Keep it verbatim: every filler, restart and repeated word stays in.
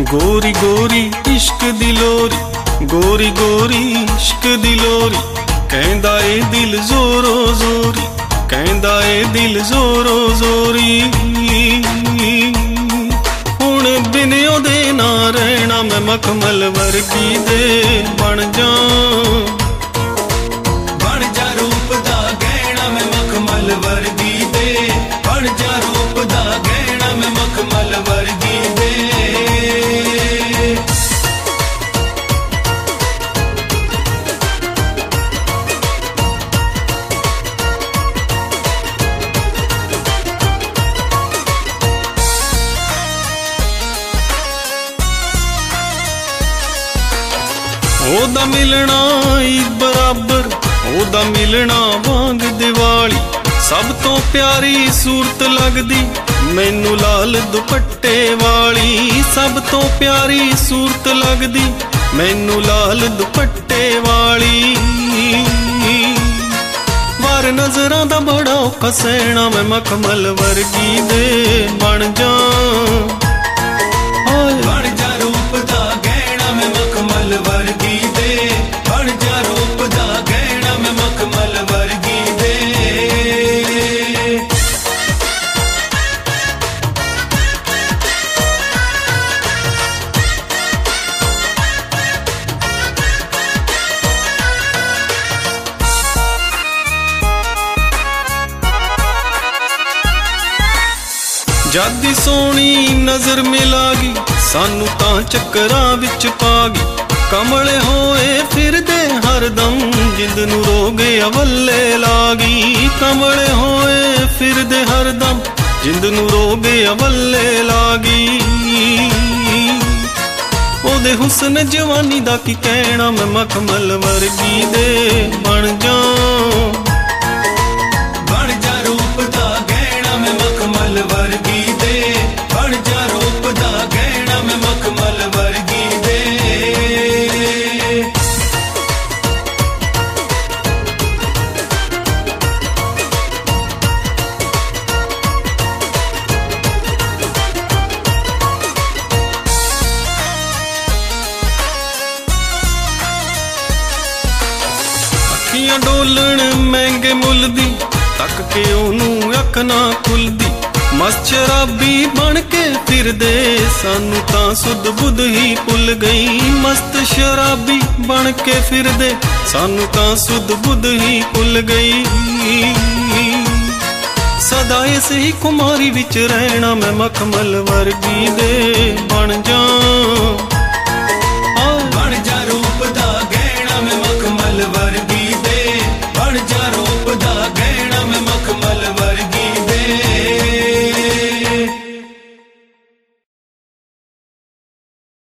गोरी गोरी इश्क दी लोरी, गोरी गोरी इश्क दी लोरी, कहंदा ए दिल जोरो जोरी, कहंदा ए दिल जोरो जोरी। हुण बिन ओदे ना रहना मैं मखमल वर्गी दे बन जा, बन जा रूप दा गहना मैं मखमल वर्गी दे, बन जा रूप दा गहना मैं मखमल वर्गी दे। ओदा मिलना ईद बराबर, ओदा मिलना वांग दिवाली, सब तो प्यारी सूरत लगदी मैनू लाल दुपट्टे वाली, सब तो प्यारी सूरत लगदी मैनू लाल दुपट्टे वाली। वार नजरां दा बड़ा औखा सहना मैं मखमल वर्गी दे बन जा, बन जा रूप दा गहना मैं मखमल वर्गी दे, बन जा रूप दा गहना मैं मखमल वर्गी दे। जादी सोनी नजर मिलागी सानू तां चक्करां विच पागी, कमले होए फिरदे हरदम जिंद नू रोगे अवल्ले लागी, कमले होए फिरदे हरदम जिंद नू रोगे अवल्ले लागी। ओदे हुस्न जवानी दा की कहना मैं मखमल वर्गी दे बन जा, बन जा रूप दा गहना मैं मखमल वर्गी दे, बन जा रूप दा गहना मैं मखमल वर्गी दे। अखियां डोलण महंगे मुल दी, तक के ओनू अख ना खुलदी, मस्त शराबी बन के फिरदे सानू तां सुध बुध ही भुल गई, मस्त शराबी बन के फिरदे सानू तां सुध बुध ही भुल गई। सदा इस ही कुमारी विच रहना मैं मखमल वर्गी दे बन जा, बन जा रूप दा गहना मैं मखमल वर्गी